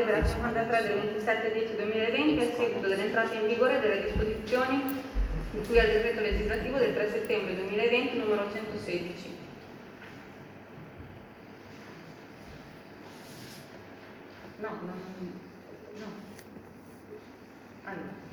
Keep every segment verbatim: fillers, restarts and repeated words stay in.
delibera cinquantatré del ventisette dieci duemilaventi a seguito dell'entrata in vigore delle disposizioni di cui al decreto legislativo del tre settembre duemilaventi numero centosedici. No, no, no. Allora.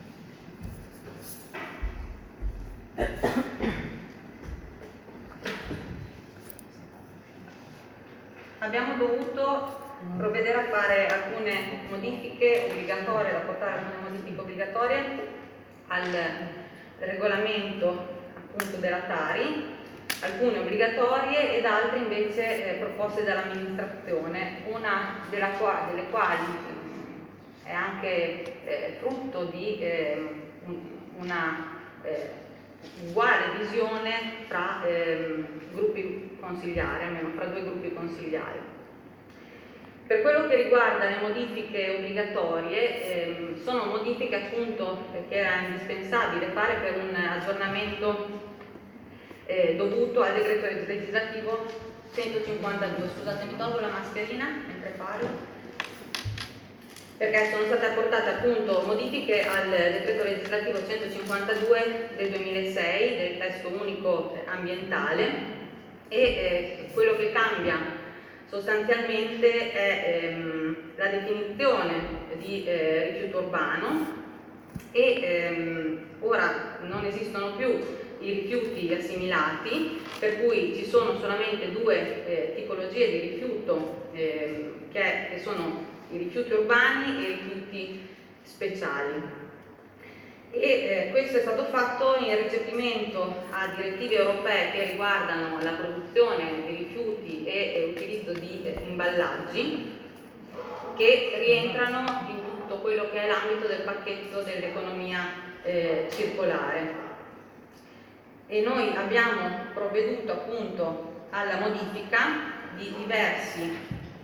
Abbiamo dovuto provvedere a fare alcune modifiche obbligatorie, ad apportare alcune modifiche obbligatorie al regolamento appunto della Tari, alcune obbligatorie ed altre invece eh, proposte dall'amministrazione, una della qua, delle quali è anche eh, frutto di eh, una eh, uguale visione tra eh, gruppi consigliari, almeno fra due gruppi consigliari. Per quello che riguarda le modifiche obbligatorie, eh, sono modifiche appunto che era indispensabile fare per un aggiornamento eh, dovuto al decreto legislativo centocinquantadue. Scusate, mi tolgo la mascherina mentre parlo, perché sono state apportate appunto modifiche al decreto legislativo centocinquantadue del duemilasei, del testo unico ambientale, e eh, quello che cambia sostanzialmente è ehm, la definizione di eh, rifiuto urbano e ehm, ora non esistono più i rifiuti assimilati, per cui ci sono solamente due eh, tipologie di rifiuto eh, che, che sono i rifiuti urbani e i rifiuti speciali. E eh, questo è stato fatto in recepimento a direttive europee che riguardano la produzione di rifiuti e, e utilizzo di eh, imballaggi, che rientrano in tutto quello che è l'ambito del pacchetto dell'economia eh, circolare. E noi abbiamo provveduto appunto alla modifica di diversi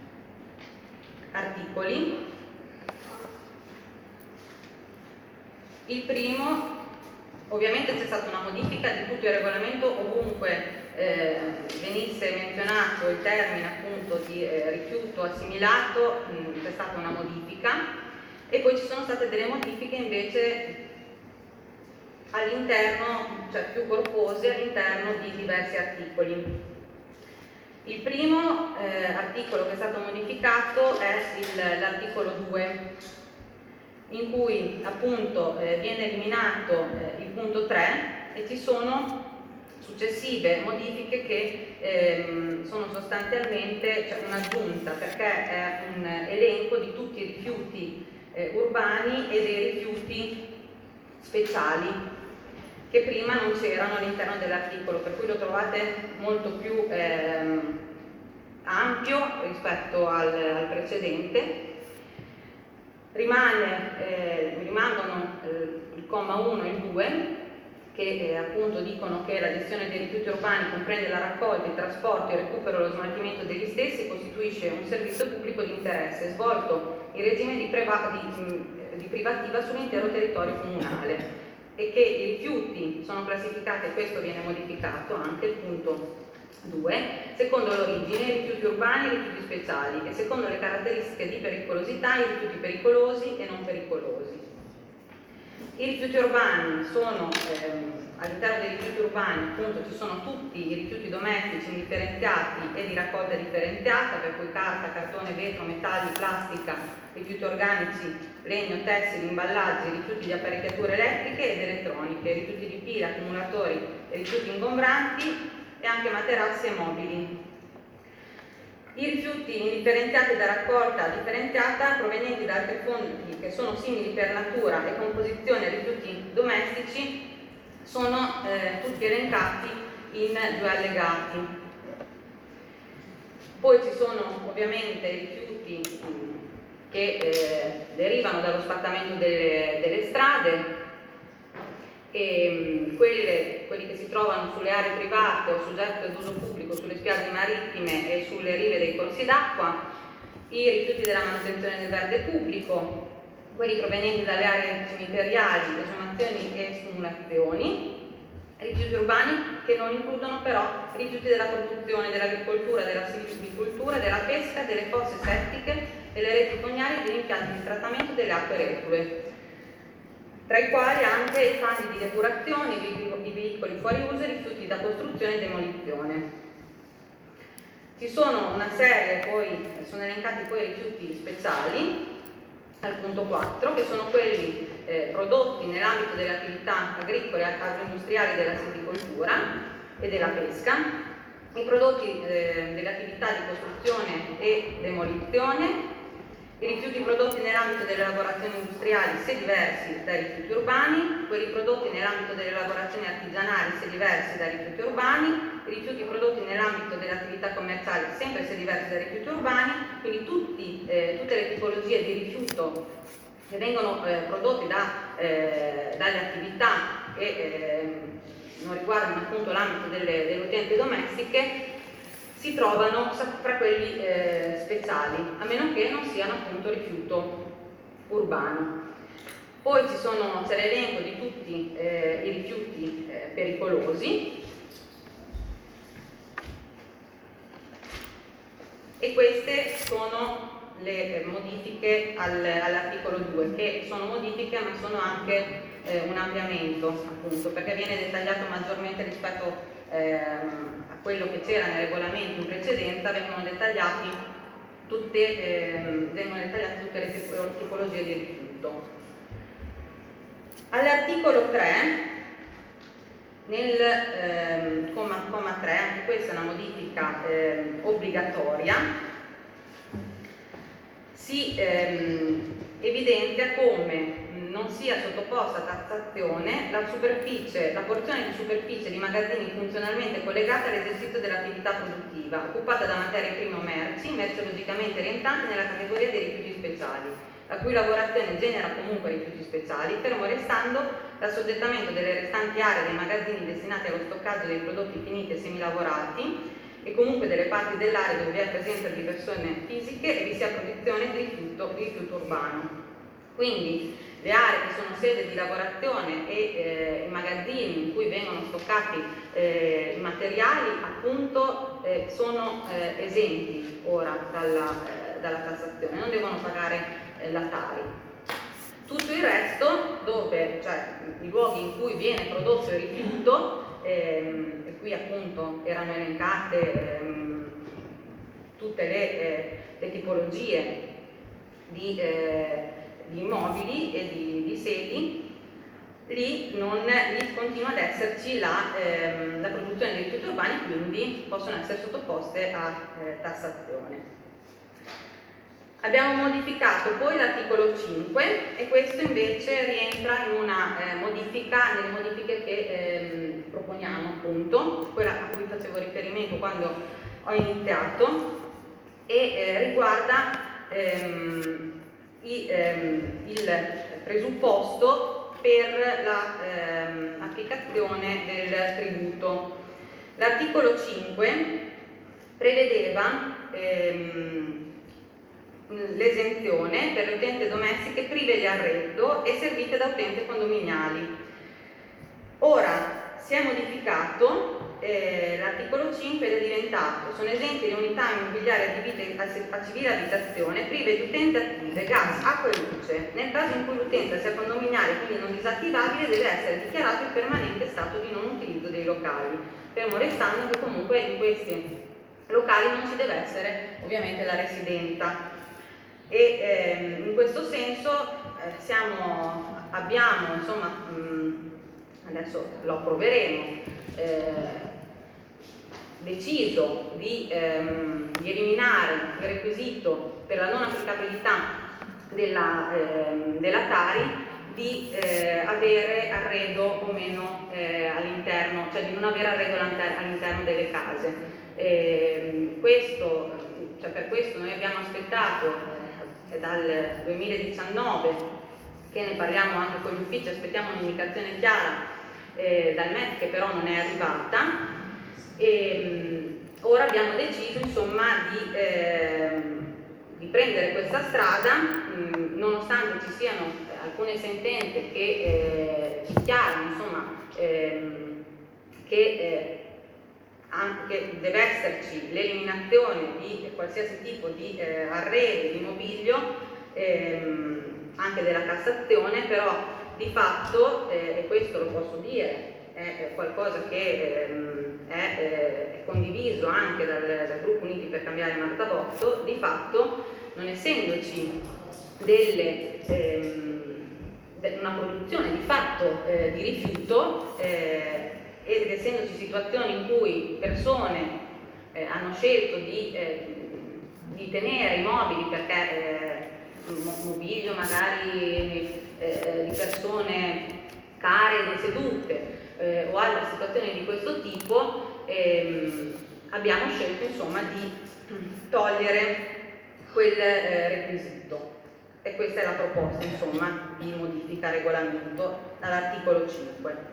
articoli. Il primo, ovviamente c'è stata una modifica di tutto il regolamento, ovunque eh, venisse menzionato il termine appunto di eh, rifiuto assimilato, mh, c'è stata una modifica, e poi ci sono state delle modifiche invece all'interno, cioè più corpose all'interno di diversi articoli. Il primo eh, articolo che è stato modificato è l'articolo due, in cui appunto eh, viene eliminato eh, il punto tre e ci sono successive modifiche che ehm, sono sostanzialmente cioè, un'aggiunta, perché è un elenco di tutti i rifiuti eh, urbani e dei rifiuti speciali che prima non c'erano all'interno dell'articolo, per cui lo trovate molto più ehm, ampio rispetto al, al precedente. Rimane, eh, rimangono eh, il comma uno e il due, che eh, appunto dicono che la gestione dei rifiuti urbani comprende la raccolta, il trasporto, il recupero e lo smaltimento degli stessi, costituisce un servizio pubblico di interesse svolto in regime di, priva di, di privativa sull'intero territorio comunale, e che i rifiuti sono classificati, e questo viene modificato anche il punto due, secondo l'origine, i rifiuti urbani e i rifiuti speciali, e secondo le caratteristiche di pericolosità, i rifiuti pericolosi e non pericolosi. I rifiuti urbani sono, ehm, all'interno dei rifiuti urbani appunto ci sono tutti i rifiuti domestici indifferenziati e di raccolta differenziata, per cui carta, cartone, vetro, metalli, plastica, rifiuti organici, legno, tessili, imballaggi, rifiuti di apparecchiature elettriche ed elettroniche, rifiuti di pila, accumulatori, rifiuti ingombranti e anche materassi e mobili. I rifiuti indifferenziati da raccolta differenziata provenienti da altri fonti che sono simili per natura e composizione ai rifiuti domestici sono eh, tutti elencati in due allegati. Poi ci sono ovviamente i rifiuti che eh, derivano dallo sfattamento delle, delle strade, e quelle, quelli che si trovano sulle aree private o soggette ad uso pubblico, sulle spiagge marittime e sulle rive dei corsi d'acqua, i rifiuti della manutenzione del verde pubblico, quelli provenienti dalle aree cimiteriali, esumazioni e stumulazioni, rifiuti urbani che non includono però rifiuti della produzione, dell'agricoltura, della silvicoltura, della pesca, delle fosse settiche delle reti fognarie e degli impianti di trattamento delle acque reflue, tra i quali anche i fanghi di depurazione, i veicoli fuori uso e i rifiuti da costruzione e demolizione. Ci sono una serie, poi sono elencati poi i rifiuti speciali, al punto quattro, che sono quelli eh, prodotti nell'ambito delle attività agricole e agroindustriali della silvicoltura e della pesca, i prodotti eh, delle attività di costruzione e demolizione, i rifiuti prodotti nell'ambito delle lavorazioni industriali se diversi dai rifiuti urbani, quelli prodotti nell'ambito delle lavorazioni artigianali se diversi dai rifiuti urbani, i rifiuti prodotti nell'ambito delle attività commerciali sempre se diversi dai rifiuti urbani, quindi tutti, eh, tutte le tipologie di rifiuto che vengono eh, prodotti da, eh, dalle attività che eh, non riguardano appunto l'ambito delle, delle utenze domestiche si trovano fra quelli eh, speciali, a meno che non siano appunto rifiuto urbano. Poi ci sono, c'è l'elenco di tutti eh, i rifiuti eh, pericolosi e queste sono le modifiche al, all'articolo due, che sono modifiche ma sono anche eh, un ampliamento, appunto, perché viene dettagliato maggiormente rispetto ehm, a quello che c'era nel regolamento in precedenza, vengono dettagliati tutte, ehm, vengono dettagliate tutte le tipologie di rifiuto. All'articolo tre, nel ehm, comma, comma tre, anche questa è una modifica ehm, obbligatoria, si ehm, evidenzia come non sia sottoposta a tassazione la superficie, la porzione di superficie di magazzini funzionalmente collegata all'esercizio dell'attività produttiva, occupata da materie prime o merci, merceologicamente rientranti nella categoria dei rifiuti speciali, la cui lavorazione genera comunque rifiuti speciali, fermo restando l'assoggettamento delle restanti aree dei magazzini destinati allo stoccaggio dei prodotti finiti e semilavorati e comunque delle parti dell'area dove vi è presenza di persone fisiche e vi sia produzione di rifiuto, di rifiuto urbano. Quindi le aree che sono sede di lavorazione e eh, i magazzini in cui vengono stoccati eh, i materiali appunto eh, sono eh, esenti ora dalla, eh, dalla tassazione, non devono pagare eh, la Tari. Tutto il resto, dove, cioè i luoghi in cui viene prodotto il rifiuto, ehm, e qui appunto erano elencate ehm, tutte le, eh, le tipologie di, eh, di immobili e di, di sedi, lì, non, lì continua ad esserci la, ehm, la produzione di rifiuti urbani, quindi possono essere sottoposte a eh, tassazione. Abbiamo modificato poi l'articolo cinque e questo invece rientra in una eh, modifica, nelle modifiche che ehm, proponiamo appunto, quella a cui facevo riferimento quando ho iniziato, e eh, riguarda ehm, i, ehm, il presupposto per l'applicazione la, ehm, del tributo. L'articolo cinque prevedeva ehm, l'esenzione per le utenze domestiche prive di arredo e servite da utenze condominiali. Ora si è modificato eh, l'articolo cinque ed è diventato: sono esenti le unità immobiliari adibite a civile abitazione prive di utenze attive, gas, acqua e luce. Nel caso in cui l'utenza sia condominiale, quindi non disattivabile, deve essere dichiarato il permanente stato di non utilizzo dei locali, fermo restando che comunque in questi locali non ci deve essere ovviamente la residenza. E ehm, in questo senso eh, siamo, abbiamo, insomma, mh, adesso lo approveremo, eh, deciso di, ehm, di eliminare il requisito per la non applicabilità della, ehm, della Tari di eh, avere arredo o meno eh, all'interno, cioè di non avere arredo all'interno delle case. E, questo, cioè per questo noi abbiamo aspettato dal duemiladiciannove, che ne parliamo anche con gli uffici, aspettiamo un'indicazione chiara eh, dal M E T che però non è arrivata, e mh, ora abbiamo deciso insomma di, eh, di prendere questa strada, mh, nonostante ci siano eh, alcune sentenze che eh, dichiarano insomma ehm, che eh, anche deve esserci l'eliminazione di qualsiasi tipo di eh, arredo, di mobilio, ehm, anche della Cassazione, però di fatto, eh, e questo lo posso dire, è qualcosa che ehm, è, eh, è condiviso anche dal, dal gruppo Uniti per cambiare Martabotto, di fatto, non essendoci delle, ehm, de una produzione di fatto eh, di rifiuto, eh, ed essendoci situazioni in cui persone eh, hanno scelto di, eh, di tenere i mobili perché eh, mobilio magari eh, di persone care, desedute, eh, o altre situazioni di questo tipo, ehm, abbiamo scelto insomma di togliere quel eh, requisito, e questa è la proposta insomma di modifica regolamento dall'articolo cinque.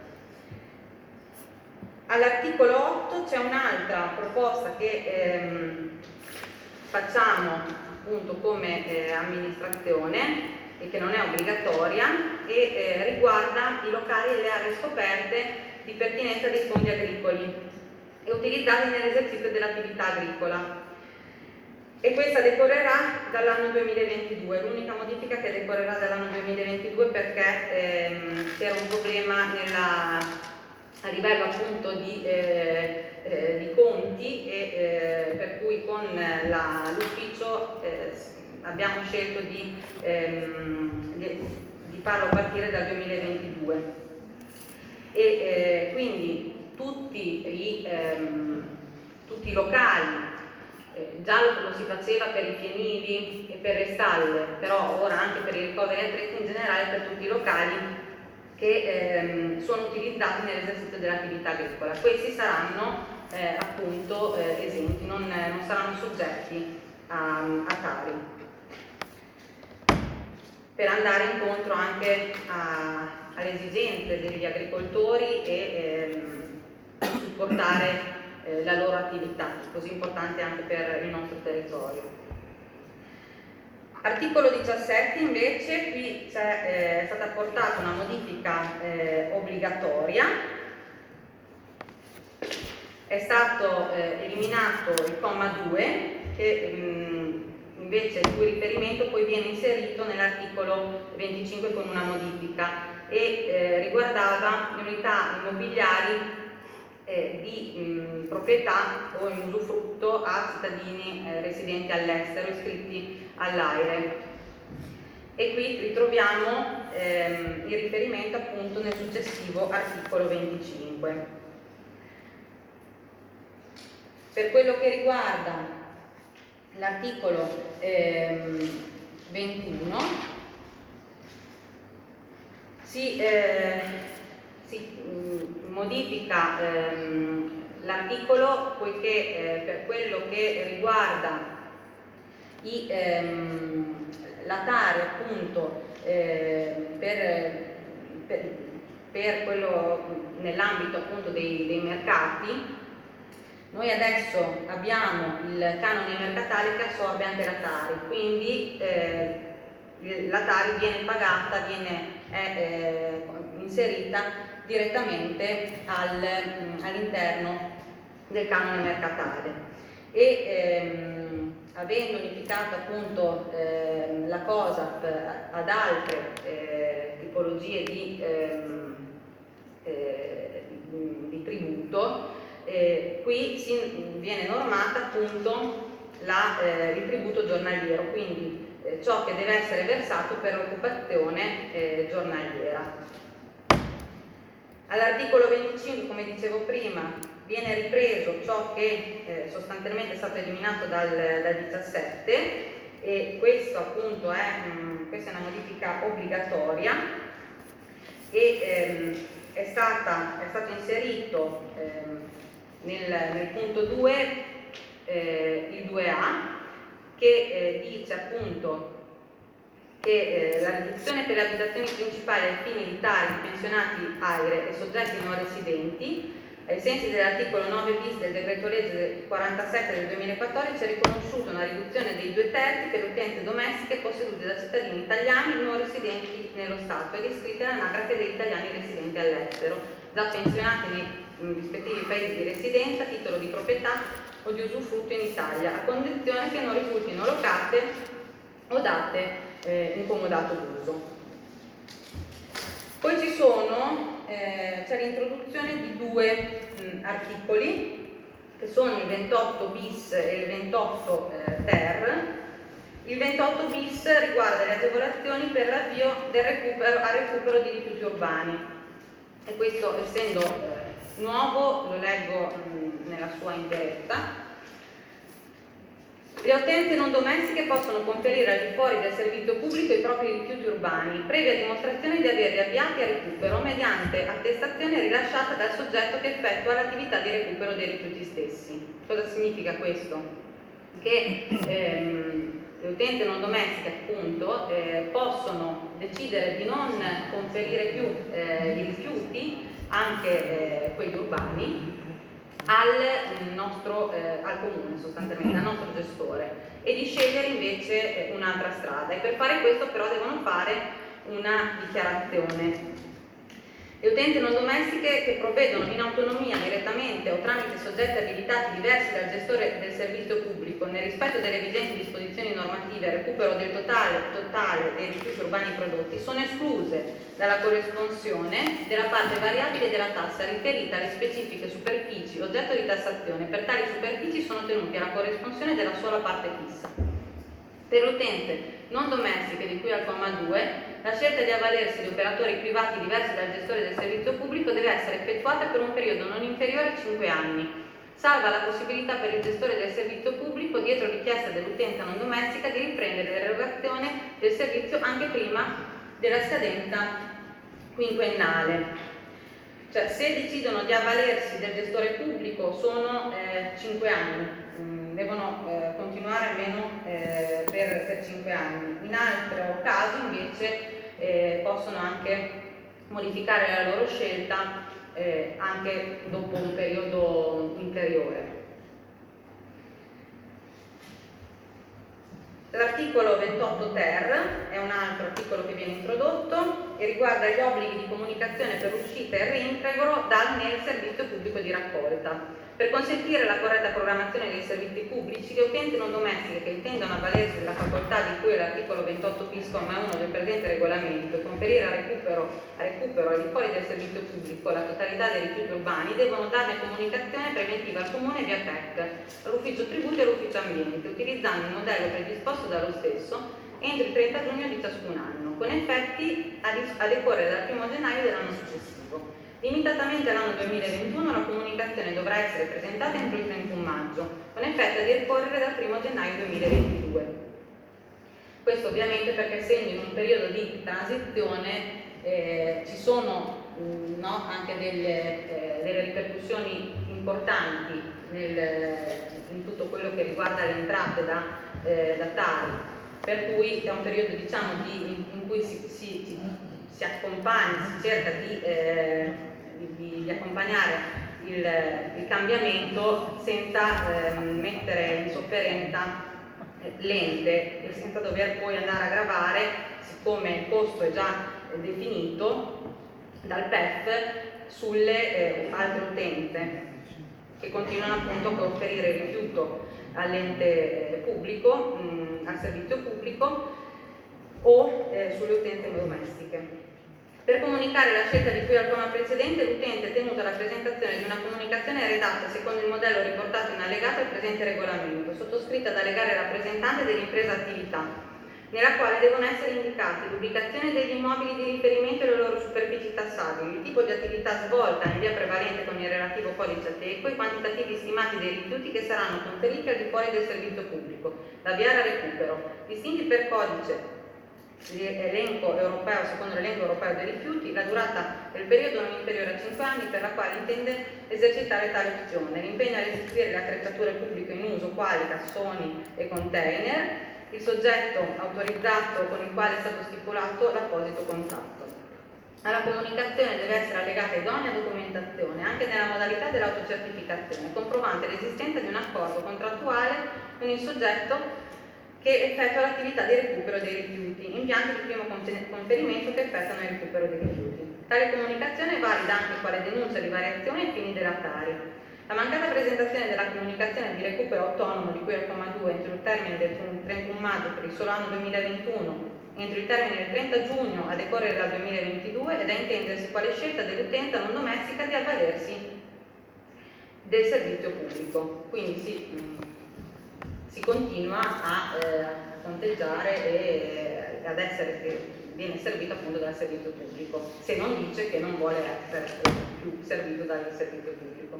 All'articolo otto c'è un'altra proposta che ehm, facciamo appunto come eh, amministrazione e che non è obbligatoria, e eh, riguarda i locali e le aree scoperte di pertinenza dei fondi agricoli e utilizzati nell'esercizio dell'attività agricola. E questa decorrerà dall'anno duemilaventidue, l'unica modifica che decorrerà dall'anno duemilaventidue perché ehm, c'era un problema nella, a livello appunto di, eh, eh, di conti, e eh, per cui con l'ufficio eh, abbiamo scelto di, ehm, di, di farlo partire dal duemilaventidue, e eh, quindi tutti i, ehm, tutti i locali, eh, già lo, lo si faceva per i fienili e per le stalle, però ora anche per i ricoveri attrezzi, in generale per tutti i locali che ehm, sono utilizzati nell'esercizio dell'attività agricola. Questi saranno eh, appunto eh, esenti, non, non saranno soggetti a, a tari, per andare incontro anche a, alle esigenze degli agricoltori e ehm, supportare eh, la loro attività, così importante anche per il nostro territorio. Articolo diciassette invece, qui c'è, eh, è stata apportata una modifica eh, obbligatoria, è stato eh, eliminato il comma due che mh, invece il cui riferimento poi viene inserito nell'articolo venticinque con una modifica, e eh, riguardava le unità immobiliari eh, di mh, proprietà o in usufrutto a cittadini eh, residenti all'estero iscritti all'AIRE. E qui ritroviamo ehm, il riferimento appunto nel successivo articolo venticinque. Per quello che riguarda l'articolo ehm, ventuno si, eh, si mh, modifica ehm, l'articolo, poiché eh, per quello che riguarda i, ehm, la tare appunto eh, per, per, per quello nell'ambito appunto dei, dei mercati, noi adesso abbiamo il canone mercatale che assorbe anche la Tari, quindi eh, la Tari viene pagata, viene è, eh, inserita direttamente al, all'interno del canone mercatale, e ehm, avendo unificato appunto eh, la COSAP ad altre eh, tipologie di, ehm, eh, di, di tributo, Eh, qui si, viene normata appunto la, eh, il tributo giornaliero, quindi eh, ciò che deve essere versato per l'occupazione eh, giornaliera. All'articolo venticinque, come dicevo prima, viene ripreso ciò che eh, sostanzialmente è stato eliminato dal, dal diciassette, e questo appunto è, mh, questa è una modifica obbligatoria, e ehm, è, stata, è stato inserito ehm, Nel, nel punto due eh, il due A, che eh, dice appunto che eh, la riduzione per le abitazioni principali ai fini di tari di pensionati AIRE e soggetti non residenti, ai sensi dell'articolo nove bis del decreto legge quarantasette del duemilaquattordici, è riconosciuta una riduzione dei due terzi per le utenze domestiche possedute da cittadini italiani non residenti nello Stato ed iscritti all'anagrafe degli italiani residenti all'estero, già pensionati nei nei rispettivi paesi di residenza, titolo di proprietà o di usufrutto in Italia, a condizione che non risultino locate o date eh, in comodato d'uso. Poi ci sono, eh, c'è l'introduzione di due mh, articoli, che sono il ventotto bis e il ventotto eh, ter. Il ventotto bis riguarda le agevolazioni per l'avvio del recupero, al recupero di rifiuti urbani. E questo, essendo eh, nuovo, lo leggo mh, nella sua interezza. Le utenze non domestiche possono conferire al di fuori del servizio pubblico i propri rifiuti urbani, previa dimostrazione di averli avviati a recupero mediante attestazione rilasciata dal soggetto che effettua l'attività di recupero dei rifiuti stessi. Cosa significa questo? Che ehm, le utenze non domestiche, appunto, eh, possono decidere di non conferire più eh, i rifiuti, anche eh, quelli urbani, al nostro eh, al comune, sostanzialmente al nostro gestore, e di scegliere invece eh, un'altra strada. E per fare questo però devono fare una dichiarazione. Le utenze non domestiche che provvedono in autonomia direttamente o tramite soggetti abilitati diversi dal gestore del servizio pubblico nel rispetto delle vigenti disposizioni normative al recupero del totale, totale dei rifiuti urbani prodotti sono escluse dalla corresponsione della parte variabile della tassa riferita alle specifiche superfici oggetto di tassazione. Per tali superfici sono tenuti alla corresponsione della sola parte fissa. Per le utenze non domestiche di cui al comma due, la scelta di avvalersi di operatori privati diversi dal gestore del servizio pubblico deve essere effettuata per un periodo non inferiore a cinque anni, salva la possibilità per il gestore del servizio pubblico, dietro richiesta dell'utenza non domestica, di riprendere l'erogazione del servizio anche prima della scadenza quinquennale. Cioè, se decidono di avvalersi del gestore pubblico sono eh, cinque anni, devono eh, continuare almeno eh, per, per cinque anni. In altro caso invece eh, possono anche modificare la loro scelta eh, anche dopo un periodo inferiore. L'articolo ventotto ter è un altro articolo che viene introdotto e riguarda gli obblighi di comunicazione per uscita e reintegro dal nel servizio pubblico di raccolta. Per consentire la corretta programmazione dei servizi pubblici, le utenze non domestiche che intendono avvalersi della facoltà di cui è l'articolo ventotto bis comma uno del presente regolamento e conferire a recupero, a recupero al di fuori del servizio pubblico la totalità dei rifiuti urbani devono darne comunicazione preventiva al Comune via P E C, all'Ufficio Tributi e all'Ufficio Ambiente, utilizzando il modello predisposto dallo stesso entro il trenta giugno di ciascun anno, con effetti a decorrere dal primo gennaio dell'anno successivo. Limitatamente all'anno duemilaventuno la comunicazione dovrà essere presentata entro il trentuno maggio, con effetti a decorrere dal primo gennaio duemilaventidue. Questo ovviamente perché essendo in un periodo di transizione eh, ci sono mh, no, anche delle, eh, delle ripercussioni importanti nel, in tutto quello che riguarda le entrate da, eh, da Tari, per cui è un periodo diciamo, di, in, in cui si, si, si accompagna, si cerca di, eh, di, di accompagnare il, il cambiamento senza eh, mettere in sofferenza l'ente e senza dover poi andare a gravare, siccome il costo è già eh, definito dal P E F, sulle eh, altre utenze che continuano appunto a conferire il rifiuto all'ente pubblico, mh, al servizio pubblico o eh, sulle utenze domestiche. Per comunicare la scelta di cui al comma precedente, l'utente è tenuto alla presentazione di una comunicazione redatta secondo il modello riportato in allegato al presente regolamento, sottoscritta da legale rappresentante dell'impresa attività, nella quale devono essere indicati l'ubicazione degli immobili di riferimento e le loro superfici tassabili, il tipo di attività svolta in via prevalente con il relativo codice ATECO, i quantitativi stimati dei rifiuti che saranno conferiti al di fuori del servizio pubblico, da avviare a recupero, distinti per codice l'elenco europeo, secondo l'elenco europeo dei rifiuti, la durata del periodo non inferiore a cinque anni per la quale intende esercitare tale opzione, l'impegno a restituire le attrezzature pubbliche in uso quali cassoni e container, il soggetto autorizzato con il quale è stato stipulato l'apposito contratto. Alla comunicazione deve essere allegata idonea documentazione, anche nella modalità dell'autocertificazione, comprovante l'esistenza di un accordo contrattuale con il soggetto che effettua l'attività di recupero dei rifiuti, impianti di primo conferimento che effettuano il recupero dei rifiuti. Tale comunicazione è valida anche quale denuncia di variazioni ai fini delatari. La mancata presentazione della comunicazione di recupero autonomo di cui al comma due entro il termine del trentuno maggio per il solo anno duemilaventuno, entro il termine del trenta giugno a decorrere dal duemilaventidue, ed è intendersi quale scelta dell'utenza non domestica di avvalersi del servizio pubblico. Quindi si, mh, si continua a eh, conteggiare e ad essere che viene servito appunto dal servizio pubblico, se non dice che non vuole essere più servito dal servizio pubblico.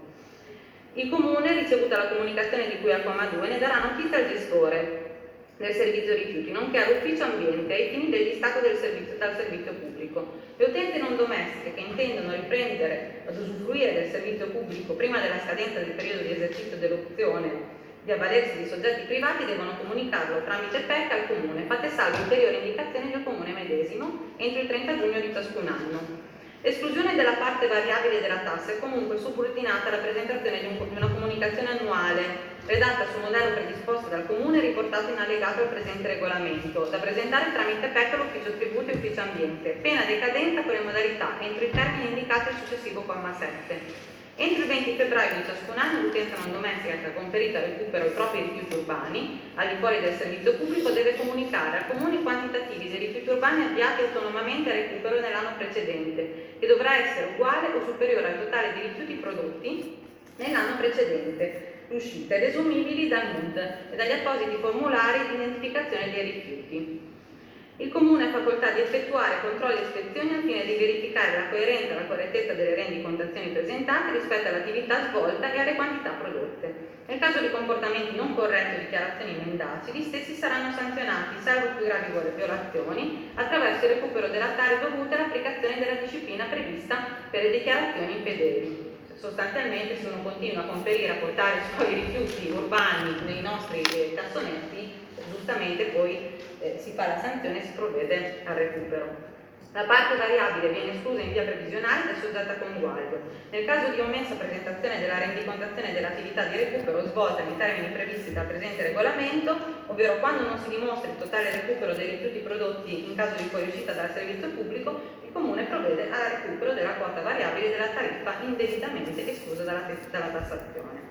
Il Comune, ricevuta la comunicazione di cui al comma due, ne darà notizia al gestore del servizio rifiuti, nonché all'ufficio ambiente ai fini del distacco del servizio, dal servizio pubblico. Le utenze non domestiche che intendono riprendere ad usufruire del servizio pubblico prima della scadenza del periodo di esercizio dell'opzione di avvalersi di soggetti privati devono comunicarlo tramite P E C al Comune, fatte salve ulteriori indicazioni del Comune medesimo entro il trenta giugno di ciascun anno. L'esclusione della parte variabile della tassa è comunque subordinata alla presentazione di, un, di una comunicazione annuale redatta su modello predisposto dal Comune e riportato in allegato al presente regolamento, da presentare tramite P E C all'Ufficio Tributi e Ufficio Ambiente, pena decadenza con le modalità entro i termini indicati al successivo comma sette. Entro il venti febbraio di ciascun anno l'utenza non domestica che ha conferito al recupero i propri rifiuti urbani, al di fuori del servizio pubblico, deve comunicare al Comune i quantitativi dei rifiuti urbani avviati autonomamente a recupero nell'anno precedente, che dovrà essere uguale o superiore al totale di rifiuti prodotti nell'anno precedente, uscite desumibili dal N U D e dagli appositi formulari di identificazione dei rifiuti. Il Comune ha facoltà di effettuare controlli e ispezioni al fine di verificare la coerenza e la correttezza delle rendicontazioni presentate rispetto all'attività svolta e alle quantità prodotte. Nel caso di comportamenti non corretti o dichiarazioni mendaci, gli stessi saranno sanzionati, salvo più gravi violazioni, attraverso il recupero dell'attare dovute all'applicazione della disciplina prevista per le dichiarazioni infedeli. Sostanzialmente, se uno continua a conferire, a portare i suoi rifiuti urbani nei nostri eh, cassonetti, giustamente poi eh, si fa la sanzione e si provvede al recupero. La parte variabile viene esclusa in via previsionale ed è soggetta a conguaglio. Nel caso di omessa presentazione della rendicontazione dell'attività di recupero svolta nei termini previsti dal presente regolamento, ovvero quando non si dimostra il totale recupero dei rifiuti prodotti in caso di fuoriuscita dal servizio pubblico, il Comune provvede al recupero della quota variabile della tariffa indebitamente esclusa dalla, dalla tassazione.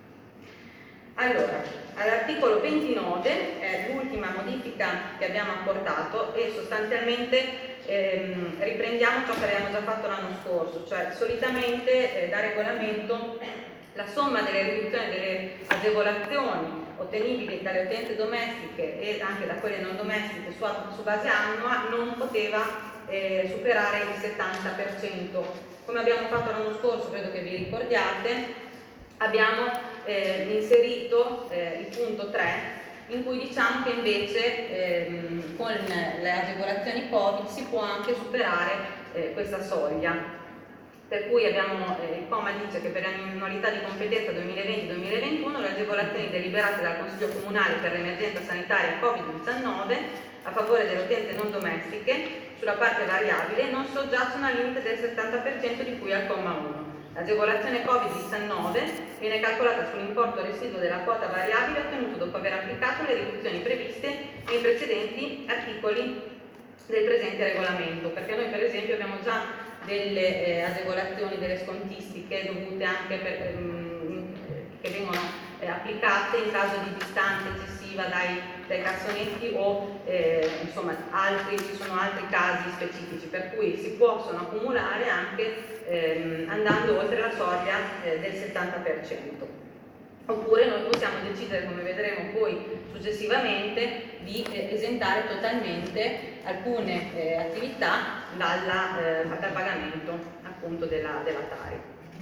Allora, all'articolo ventinove è l'ultima modifica che abbiamo apportato e sostanzialmente ehm, riprendiamo ciò che abbiamo già fatto l'anno scorso, cioè solitamente eh, da regolamento la somma delle riduzioni delle agevolazioni ottenibili dalle utenze domestiche e anche da quelle non domestiche su, su base annua non poteva eh, superare il settanta per cento. Come abbiamo fatto l'anno scorso, credo che vi ricordiate, abbiamo eh, inserito eh, il punto tre in cui diciamo che invece ehm, con le agevolazioni Covid si può anche superare eh, questa soglia. Per cui abbiamo, eh, il comma dice che per l'annualità di competenza duemilaventi duemilaventuno le agevolazioni deliberate dal Consiglio Comunale per l'emergenza sanitaria Covid diciannove a favore delle utenze non domestiche sulla parte variabile non soggiacciono al limite del settanta per cento di cui al comma uno. L'agevolazione Covid diciannove viene calcolata sull'importo residuo della quota variabile ottenuto dopo aver applicato le riduzioni previste nei precedenti articoli del presente regolamento, perché noi per esempio abbiamo già delle eh, agevolazioni, delle scontistiche dovute anche per, ehm, che vengono eh, applicate in caso di distanza eccessiva dai, dai cassonetti o eh, insomma altri, ci sono altri casi specifici per cui si possono accumulare anche ehm, andando oltre la soglia eh, del settanta per cento. Oppure noi possiamo decidere, come vedremo poi successivamente, di eh, esentare totalmente alcune eh, attività dalla, eh, dal pagamento appunto della, della Tari.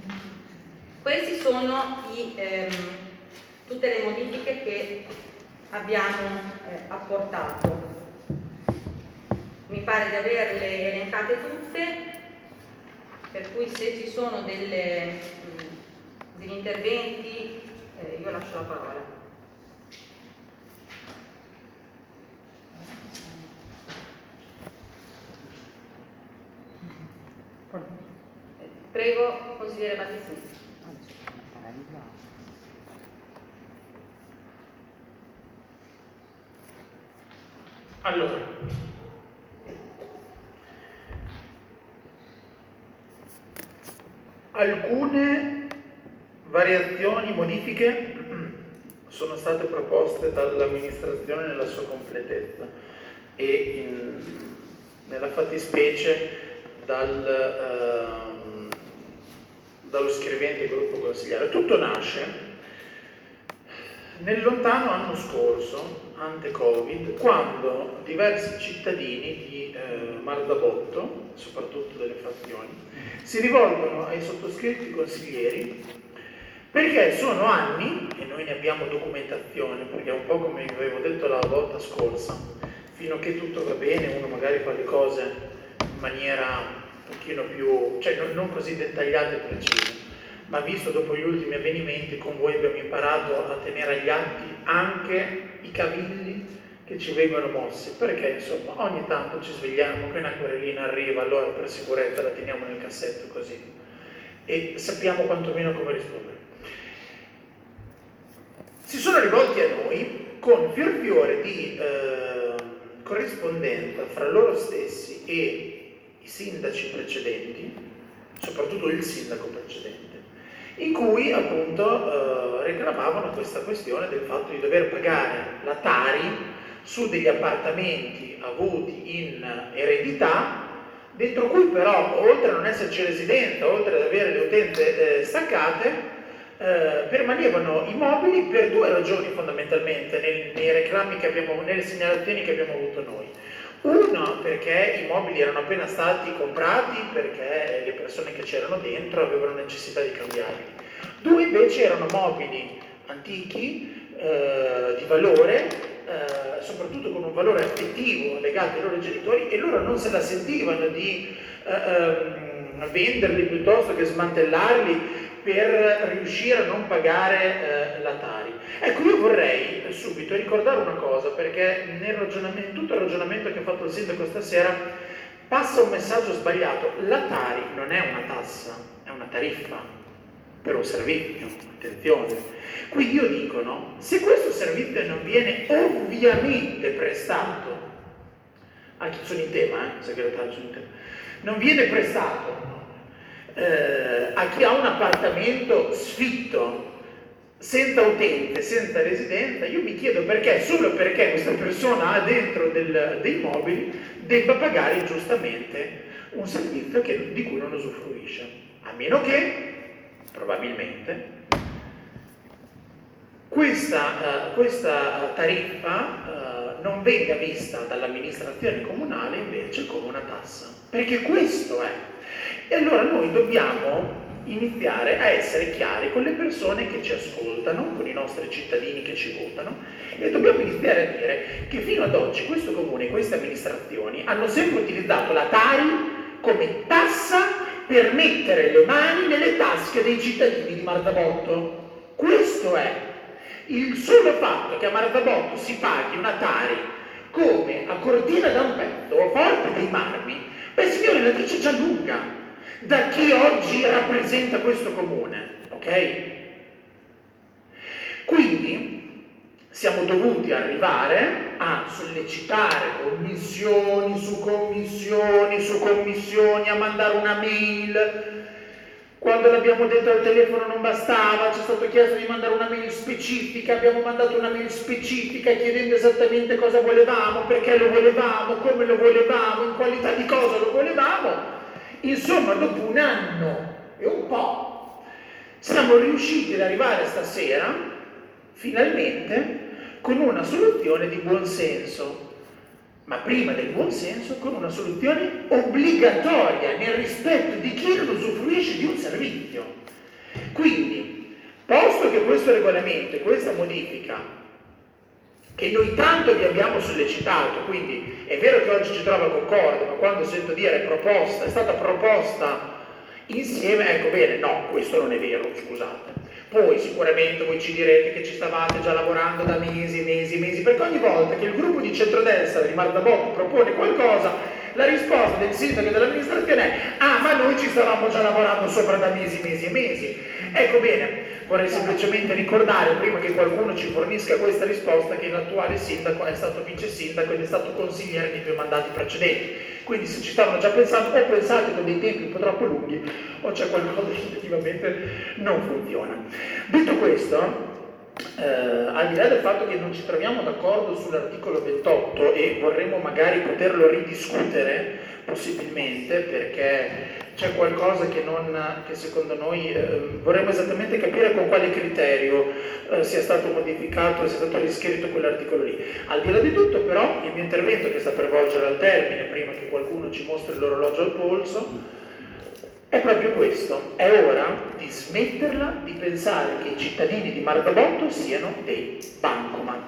Queste sono i, ehm, tutte le modifiche che abbiamo eh, apportato. Mi pare di averle elencate tutte, per cui se ci sono delle, mh, degli interventi eh, io lascio la parola. Prego, consigliere Battistini. Allora, Alcune variazioni, modifiche sono state proposte dall'amministrazione nella sua completezza e in, nella fattispecie dal, eh, dallo scrivente del gruppo consigliare. Tutto nasce nel lontano anno scorso, ante Covid, quando diversi cittadini di eh, Marzabotto, soprattutto delle frazioni, si rivolgono ai sottoscritti consiglieri perché sono anni, e noi ne abbiamo documentazione, perché è un po' come vi avevo detto la volta scorsa, fino a che tutto va bene, uno magari fa le cose in maniera un pochino più, cioè non così dettagliata e precisa, ma visto dopo gli ultimi avvenimenti con voi abbiamo imparato a tenere agli atti anche i cavilli che ci vengono mossi, perché insomma ogni tanto ci svegliamo che una querelina arriva, allora per sicurezza la teniamo nel cassetto così e sappiamo quantomeno come rispondere. Si sono rivolti a noi con fior fiore di eh, corrispondenza fra loro stessi e i sindaci precedenti, soprattutto il sindaco precedente, in cui appunto eh, reclamavano questa questione del fatto di dover pagare la Tari su degli appartamenti avuti in eredità, dentro cui però, oltre a non esserci residenza, oltre ad avere le utenze eh, staccate, eh, permanevano immobili per due ragioni fondamentalmente nei, nei reclami che abbiamo, nelle segnalazioni che abbiamo avuto noi. Uno, perché i mobili erano appena stati comprati, perché le persone che c'erano dentro avevano necessità di cambiarli. Due, invece, erano mobili antichi, eh, di valore, eh, soprattutto con un valore affettivo legato ai loro genitori, e loro non se la sentivano di eh, eh, venderli piuttosto che smantellarli per riuscire a non pagare eh, la Tari. Ecco, io vorrei subito ricordare una cosa, perché nel ragionamento, in tutto il ragionamento che ha fatto il sindaco stasera passa un messaggio sbagliato. La Tari non è una tassa, è una tariffa per un servizio, attenzione. Quindi io dico, no, se questo servizio non viene ovviamente prestato a chi sono in tema, eh, segretario sono in tema, non viene prestato eh, a chi ha un appartamento sfitto, senza utente, senza residenza, io mi chiedo perché, solo perché questa persona ha dentro del, dei mobili, debba pagare giustamente un servizio che, di cui non usufruisce, a meno che, probabilmente, questa, uh, questa tariffa uh, non venga vista dall'amministrazione comunale invece come una tassa, perché questo è. E allora noi dobbiamo iniziare a essere chiari con le persone che ci ascoltano, con i nostri cittadini che ci votano, e dobbiamo iniziare a dire che fino ad oggi questo comune e queste amministrazioni hanno sempre utilizzato la Tari come tassa per mettere le mani nelle tasche dei cittadini di Marzabotto. Questo è. Il solo fatto che a Marzabotto si paghi una Tari come a Cortina da un pezzo o Forte dei Marmi, beh signore, la dice già lunga da chi oggi rappresenta questo comune, ok? Quindi siamo dovuti arrivare a sollecitare commissioni su commissioni su commissioni, a mandare una mail. Quando l'abbiamo detto al telefono non bastava, ci è stato chiesto di mandare una mail specifica, abbiamo mandato una mail specifica chiedendo esattamente cosa volevamo, perché lo volevamo, come lo volevamo, in qualità di cosa lo volevamo. Insomma, dopo un anno e un po' siamo riusciti ad arrivare stasera, finalmente, con una soluzione di buonsenso. Ma prima del buonsenso, con una soluzione obbligatoria nel rispetto di chi non usufruisce di un servizio. Quindi, posto che questo regolamento e questa modifica, che noi tanto vi abbiamo sollecitato, quindi è vero che oggi ci trova concorde, ma quando sento dire proposta, è stata proposta insieme, ecco bene, no, questo non è vero, scusate. Poi sicuramente voi ci direte che ci stavate già lavorando da mesi, mesi, mesi, perché ogni volta che il gruppo di centrodestra di Marzabotto propone qualcosa, la risposta del sindaco e dell'amministrazione è ah, ma noi ci stavamo già lavorando sopra da mesi, mesi e mesi. Ecco bene, vorrei semplicemente ricordare, prima che qualcuno ci fornisca questa risposta, che l'attuale sindaco è stato vice sindaco ed è stato consigliere nei due mandati precedenti. Quindi se ci stavano già pensando, o pensate con dei tempi un po' troppo lunghi, o c'è qualcosa che effettivamente non funziona. Detto questo, eh, al di là del fatto che non ci troviamo d'accordo sull'articolo ventotto e vorremmo magari poterlo ridiscutere, possibilmente, perché c'è qualcosa che, non, che secondo noi eh, vorremmo esattamente capire con quale criterio eh, sia stato modificato, sia stato riscritto quell'articolo lì. Al di là di tutto, però, il mio intervento, che sta per volgere al termine, prima che qualcuno ci mostri l'orologio al polso, è proprio questo: è ora di smetterla di pensare che i cittadini di Mardabotto siano dei bancomat.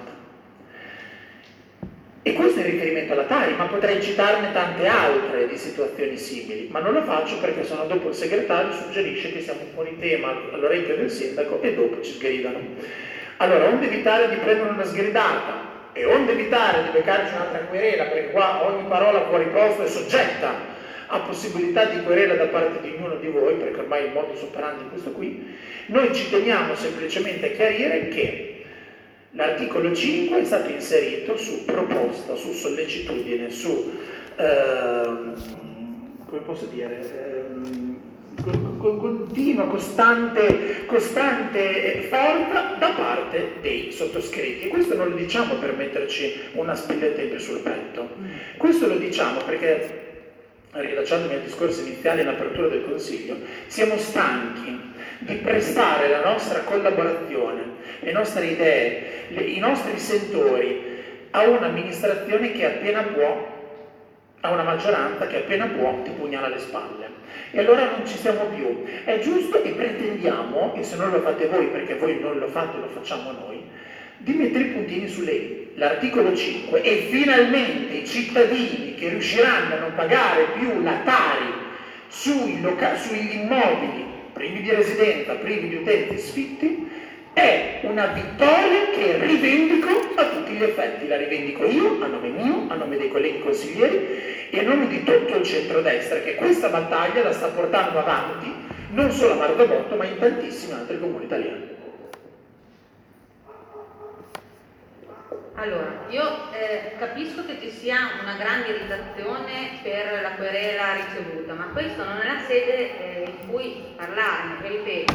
E questo è in riferimento alla Tari, ma potrei citarne tante altre di situazioni simili, ma non lo faccio perché sennò dopo il segretario suggerisce che siamo fuori tema all'orecchio del sindaco e dopo ci sgridano. Allora, onde evitare di prendere una sgridata e onde evitare di beccarci un'altra querela, perché qua ogni parola fuori posto è soggetta a possibilità di querela da parte di ognuno di voi, perché ormai il modus operandi è questo qui, noi ci teniamo semplicemente a chiarire che l'articolo cinque è stato inserito su proposta, su sollecitudine, su, ehm, come posso dire, ehm, con, con continua, costante, costante forza da parte dei sottoscritti. E questo non lo diciamo per metterci una spilletta in più sul petto, questo lo diciamo perché, rilasciandomi al discorso iniziale in apertura del Consiglio, siamo stanchi di prestare la nostra collaborazione, le nostre idee, le, i nostri sentori a un'amministrazione che appena può, a una maggioranza che appena può ti pugnala alle spalle. E allora non ci siamo più. È giusto che pretendiamo, e se non lo fate voi perché voi non lo fate, lo facciamo noi, di mettere i puntini sulle i. L'articolo cinque, e finalmente i cittadini che riusciranno a non pagare più la Tari sui loca- sugli immobili privi di residenza, privi di utenti sfitti, è una vittoria che rivendico a tutti gli effetti. La rivendico io, a nome mio, a nome dei colleghi consiglieri e a nome di tutto il centrodestra, che questa battaglia la sta portando avanti non solo a Mardabotto ma in tantissimi altri comuni italiani. Allora, io eh, capisco che ci sia una grande irritazione per la querela ricevuta, ma questa non è la sede eh, in cui parlarne, vi ripeto.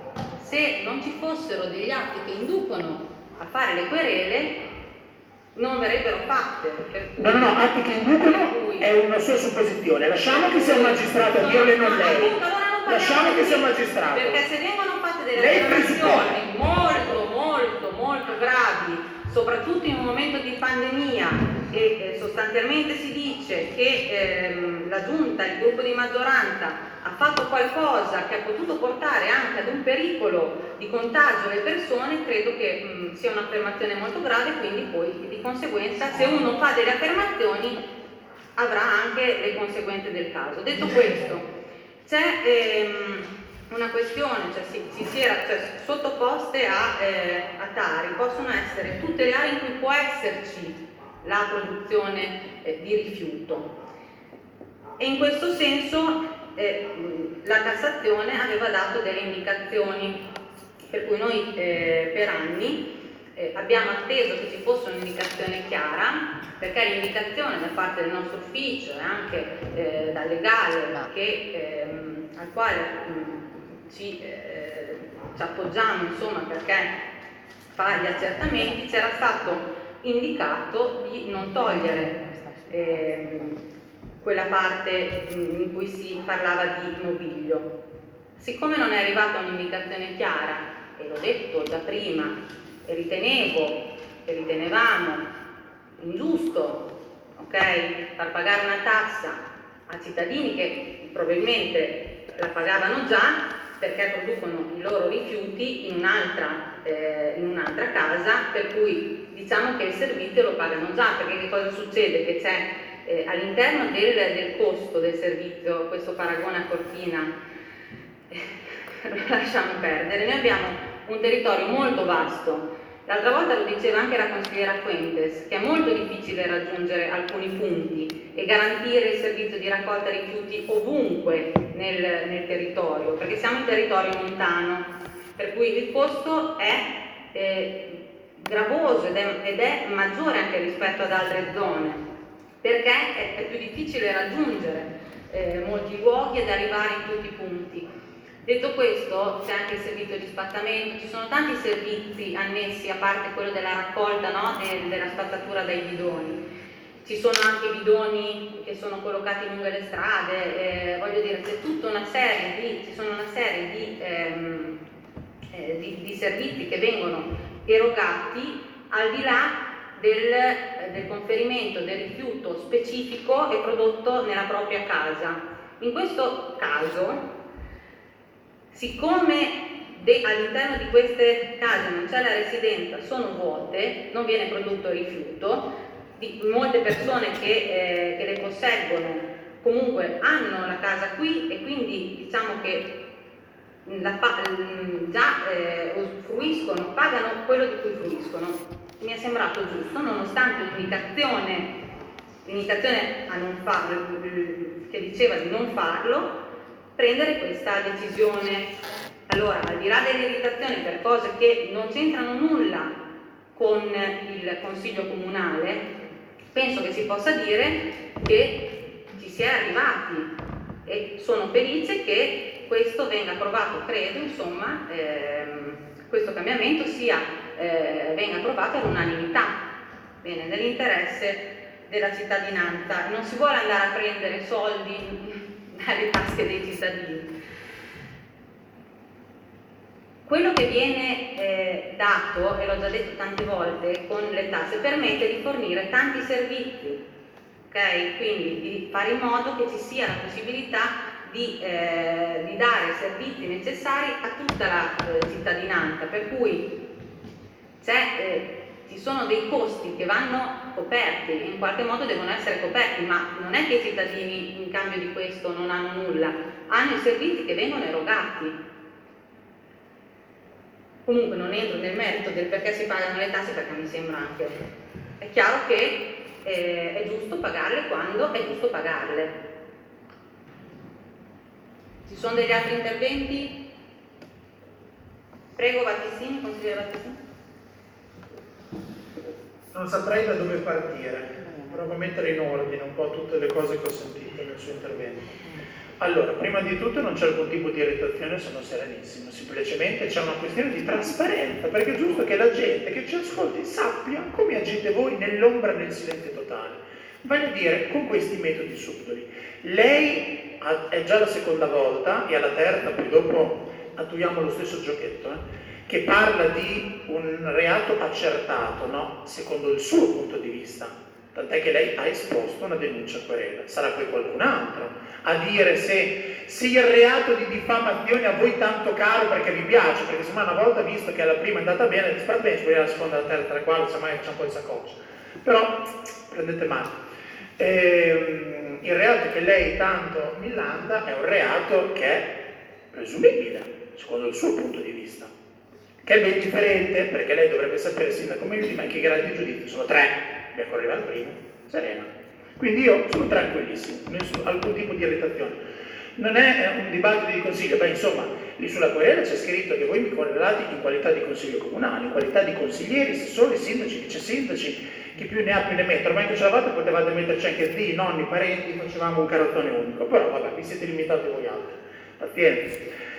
Se non ci fossero degli atti che inducono a fare le querele, non verrebbero fatte. Per cui, no, no, no, atti che inducono cui, è una sua supposizione. Lasciamo che sia un magistrato a dirle, non lei. Lasciamo che sia un magistrato. Perché se vengono fatte delle affermazioni molto, molto, molto gravi, soprattutto in un momento di pandemia, e eh, sostanzialmente si dice che ehm, la giunta, il gruppo di maggioranza ha fatto qualcosa che ha potuto portare anche ad un pericolo di contagio alle persone, credo che mh, sia un'affermazione molto grave, quindi poi di conseguenza se uno fa delle affermazioni avrà anche le conseguenze del caso. Detto questo, c'è ehm, una questione, cioè si, si, si era cioè, sottoposte a, eh, a Tari, possono essere tutte le aree in cui può esserci la produzione eh, di rifiuto. E in questo senso eh, la Cassazione aveva dato delle indicazioni, per cui noi eh, per anni eh, abbiamo atteso che ci fosse un'indicazione chiara, perché l'indicazione da parte del nostro ufficio e anche eh, dal legale che, ehm, al quale mh, Ci, eh, ci appoggiamo insomma perché fa gli accertamenti, c'era stato indicato di non togliere eh, quella parte in cui si parlava di mobilio. Siccome non è arrivata un'indicazione chiara, e l'ho detto già prima, e ritenevo e ritenevamo ingiusto, ok, far pagare una tassa a cittadini che probabilmente la pagavano già, perché producono i loro rifiuti in un'altra, eh, in un'altra casa, per cui diciamo che il servizio lo pagano già, perché che cosa succede? Che c'è eh, all'interno del, del costo del servizio, questo paragone a Cortina, eh, lo lasciamo perdere, noi abbiamo un territorio molto vasto, L'altra volta lo diceva anche la consigliera Fuentes, che è molto difficile raggiungere alcuni punti e garantire il servizio di raccolta rifiuti ovunque nel, nel territorio, perché siamo in territorio montano, per cui il costo è eh, gravoso ed è, ed è maggiore anche rispetto ad altre zone, perché è, è più difficile raggiungere eh, molti luoghi ed arrivare in tutti i punti. Detto questo, c'è anche il servizio di spattamento, ci sono tanti servizi annessi, a parte quello della raccolta, no? e della spazzatura dai bidoni. Ci sono anche bidoni che sono collocati lungo le strade, eh, voglio dire, c'è tutta una serie di, ci sono una serie di, ehm, eh, di, di servizi che vengono erogati al di là del, eh, del conferimento del rifiuto specifico e prodotto nella propria casa. In questo caso, siccome all'interno di queste case non c'è la residenza, sono vuote, non viene prodotto rifiuto, di, molte persone che, eh, che le posseggono comunque hanno la casa qui e quindi diciamo che la, già eh, fruiscono, pagano quello di cui fruiscono. Mi è sembrato giusto, nonostante l'indicazione, l'indicazione a non farlo, che diceva di non farlo, prendere questa decisione. Allora, al di là dell'irritazione per cose che non c'entrano nulla con il Consiglio Comunale, penso che si possa dire che ci si è arrivati e sono felice che questo venga approvato, credo, insomma, ehm, questo cambiamento sia, eh, venga approvato all'unanimità, bene, nell'interesse della cittadinanza. Non si vuole andare a prendere soldi dalle tasche dei cittadini. Quello che viene eh, dato, e l'ho già detto tante volte, con le tasse permette di fornire tanti servizi, ok? Quindi di fare in modo che ci sia la possibilità di, eh, di dare servizi necessari a tutta la eh, cittadinanza, per cui c'è, eh, ci sono dei costi che vanno coperti, in qualche modo devono essere coperti, ma non è che i cittadini in cambio di questo non hanno nulla, hanno i servizi che vengono erogati. Comunque non entro nel merito del perché si pagano le tasse, perché mi sembra anche, è chiaro che eh, è giusto pagarle quando è giusto pagarle. Ci sono degli altri interventi? Prego Battistini, consigliere Battistini. Non saprei da dove partire, provo a mettere in ordine un po' tutte le cose che ho sentito nel suo intervento. Allora, prima di tutto non c'è alcun tipo di irritazione, sono serenissimo, semplicemente c'è una questione di trasparenza, perché è giusto che la gente che ci ascolti sappia come agite voi nell'ombra e nel silenzio totale. Vale a dire, con questi metodi subdoli. Lei è già la seconda volta, e alla terza, poi dopo attuiamo lo stesso giochetto, eh, che parla di un reato accertato, no? Secondo il suo punto di vista. Tant'è che lei ha esposto una denuncia a querela. Sarà poi qualcun altro a dire se, se il reato di diffamazione a voi tanto caro perché vi piace, perché insomma una volta visto che alla prima è andata bene, bene, ci la seconda, la terza, la quarta, insomma facciamo un po' di saccoccia. Però prendete male. Ehm, il reato che lei tanto millanta è un reato che è presumibile, secondo il suo punto di vista, che è ben differente, perché lei dovrebbe sapere, sindaco meglio di me, che i gradi di giudizio sono tre. Ecco, arriva al primo, serena. Quindi io sono tranquillissimo, nessun, alcun tipo di irritazione. Non è un dibattito di consiglio, beh insomma, lì sulla querela c'è scritto che voi mi correlate in qualità di consiglio comunale, in qualità di consiglieri, assessori, sindaci, vice sindaci, chi più ne ha più ne mette. Ormai che ce l'avate potevate metterci anche zii, nonni, parenti, facevamo un carrozzone unico, però vabbè, vi siete limitati voi altri. Pazienza.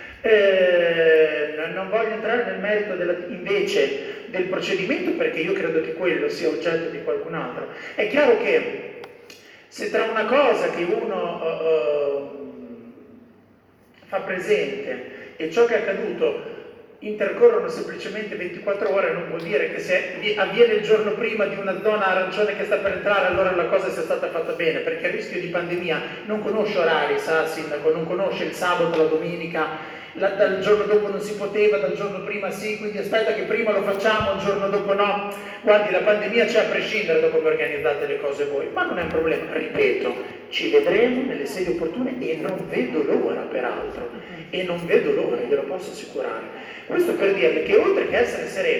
Eh, non voglio entrare nel merito della, invece del procedimento, perché io credo che quello sia oggetto di qualcun altro. È chiaro che se tra una cosa che uno uh, uh, fa presente e ciò che è accaduto intercorrono semplicemente ventiquattro ore, non vuol dire che se avviene il giorno prima di una zona arancione che sta per entrare, allora la cosa sia stata fatta bene, perché il rischio di pandemia non conosce orari, sa sindaco, non conosce il sabato, la domenica, la, dal giorno dopo non si poteva, dal giorno prima sì, quindi aspetta che prima lo facciamo, il giorno dopo no. Guardi, la pandemia c'è a prescindere da come organizzate le cose voi, ma non è un problema, ripeto, ci vedremo nelle sedi opportune e non vedo l'ora peraltro, e non vedo l'ora, glielo posso assicurare. Questo per dirle che oltre che essere sereno,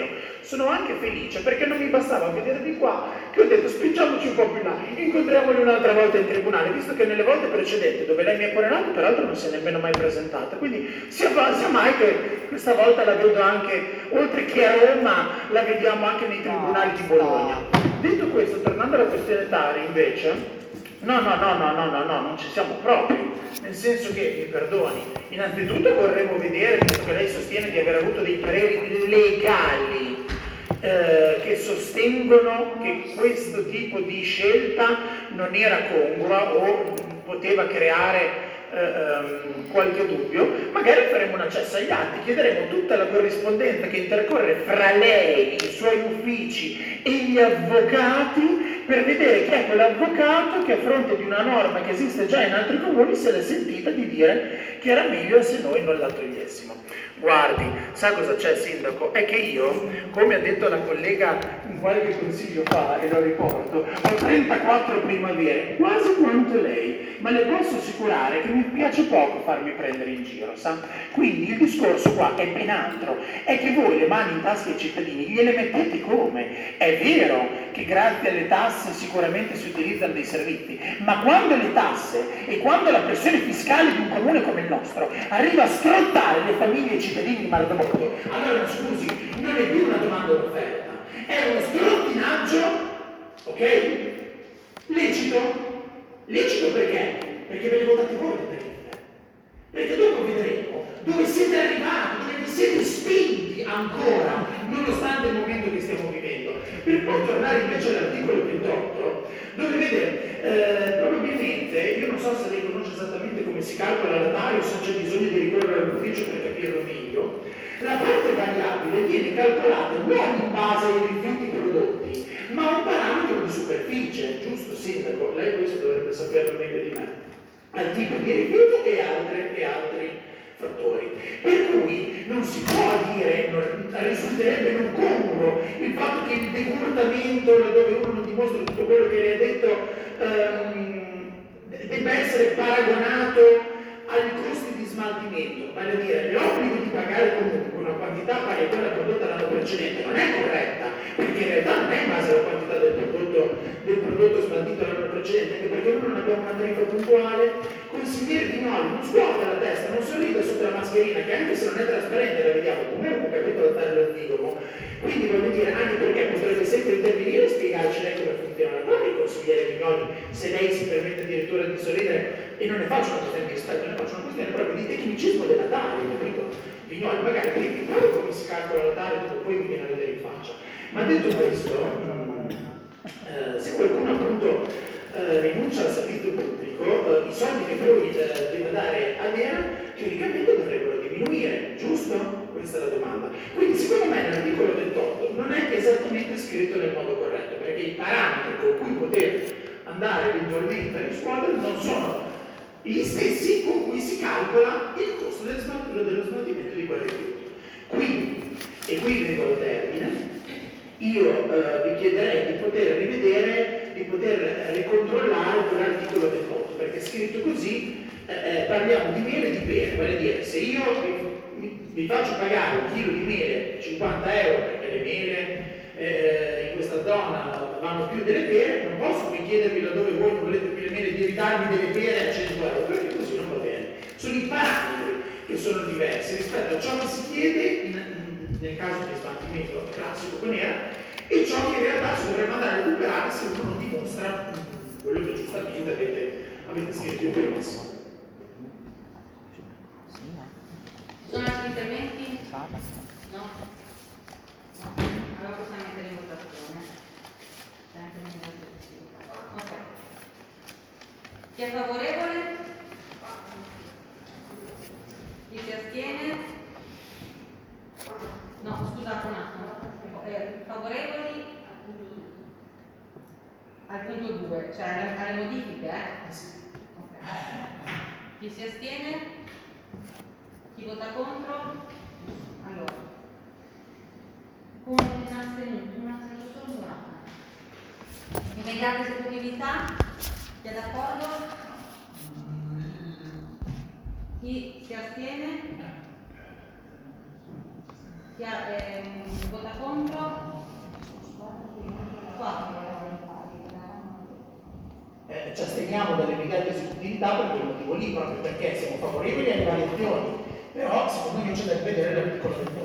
sono anche felice perché non mi bastava vedervi qua che ho detto spingiamoci un po' più in là, incontriamoli un'altra volta in tribunale, visto che nelle volte precedenti dove lei mi ha querelato peraltro non si è nemmeno mai presentata, quindi sia, sia mai che questa volta la vedo anche, oltre che a Roma, la vediamo anche nei tribunali di Bologna. Detto questo, tornando alla questione Tari invece, no, no, no, no, no, no, no, non ci siamo proprio, nel senso che, mi perdoni, innanzitutto vorremmo vedere, visto che lei sostiene di aver avuto dei pareri legali eh, che sostengono che questo tipo di scelta non era congrua o poteva creare Uh, qualche dubbio, magari faremo un accesso agli atti, chiederemo tutta la corrispondenza che intercorre fra lei, i suoi uffici e gli avvocati per vedere chi è quell'avvocato che a fronte di una norma che esiste già in altri comuni se l'è sentita di dire che era meglio se noi non la togliessimo. Guardi, sa cosa c'è, sindaco? È che io, come ha detto la collega in qualche consiglio fa, e lo riporto, ho trentaquattro primavere, quasi quanto lei, ma le posso assicurare che mi piace poco farmi prendere in giro, sa? Quindi il discorso qua è ben altro, è che voi le mani in tasca ai cittadini gliele mettete come? È vero che grazie alle tasse sicuramente si utilizzano dei servizi, ma quando le tasse e quando la pressione fiscale di un comune come il nostro arriva a scrottare le famiglie e i cittadini di Mardomolio, allora scusi, non è più una domanda offerta, è uno scrottinaggio, ok? Lecito? Lecito perché? Perché ve le votate voi le tariffe. Perché dopo vedremo dove siete arrivati, dove vi siete spinti ancora, nonostante il momento che stiamo vivendo. Per poi tornare invece all'articolo ventotto, dove vede, eh, probabilmente, io non so se lei conosce esattamente come si calcola la Tari o se c'è bisogno di ricorrere all'ufficio per capirlo meglio, la parte variabile viene calcolata non in base ai rifiuti prodotti, ma a un parametro di superficie, giusto sindaco? Lei questo dovrebbe saperlo meglio di me. Al tipo di rifiuto e altri, e altri fattori. Per cui non si può dire, non, risulterebbe non congruo il fatto che il decurtamento, dove uno non dimostra tutto quello che lei ha detto, ehm, debba essere paragonato ai costi di smaltimento, vale a dire l'obbligo di pagare comunque una quantità pari a quella prodotta l'anno precedente non è corretta, perché in realtà non è in base alla quantità del prodotto, del prodotto smaltito l'anno precedente, anche perché noi non abbiamo una tariffa puntuale. Consigliere Vignoli non scuote la testa, non sorride sotto la mascherina, che anche se non è trasparente la vediamo comunque capito da fare lo zigomo. Quindi voglio dire, anche perché potrebbe sempre intervenire e spiegarci lei come funziona la cosa, il consigliere Vignoli, se lei si permette addirittura di sorridere, e non ne faccio una questione di rispetto, ne faccio una questione proprio di tecnicismo della Tari, capito? Vignoli magari quindi proprio come si calcola la Tari, dopo poi mi viene a vedere in faccia. Ma detto questo, eh, se qualcuno appunto eh, rinuncia al servizio pubblico, eh, i soldi che poi eh, deve dare a Nera teoricamente dovrebbero diminuire, giusto? Questa è la domanda. Quindi secondo me l'articolo ventotto non è esattamente scritto nel modo corretto, perché i parametri con cui poter andare eventualmente a riscuotere non sono gli stessi con cui si calcola il costo dello smaltimento, dello smaltimento di quel rifiuto. Quindi, e qui vengo al termine, io eh, vi chiederei di poter rivedere, di poter ricontrollare quell'articolo ventotto, perché scritto così eh, parliamo di mele e di pere, vale a dire se io vi, mi, vi faccio pagare un chilo di mele cinquanta euro, perché le mele eh, in questa zona vanno più delle pere, non posso poi chiedervi laddove voi non volete più le mele di ridarmi delle pere a cento euro, perché così non va bene. Sono i parametri che sono diversi rispetto a ciò che si chiede in, nel caso di smaltimento classico con nera e ciò che in realtà si dovrebbe andare a recuperare se uno non dimostra quello che giustamente avete, avete scritto in premessa. Sono altri interventi? No? Allora possiamo mettere in votazione. Ok. Chi è favorevole? Chi si astiene? No, scusate un attimo. Eh, favorevoli al punto due, cioè alle, alle modifiche, eh? Okay. Chi si astiene? Chi vota contro? Allora, con un astenuto, un astenuto solo una. Immediata esecutività? Chi è d'accordo? Chi si astiene? Chi ha, eh, vota contro? un'unanimità per quel motivo lì, proprio perché siamo favorevoli alle variazioni, però secondo me c'è da vedere l'articolo del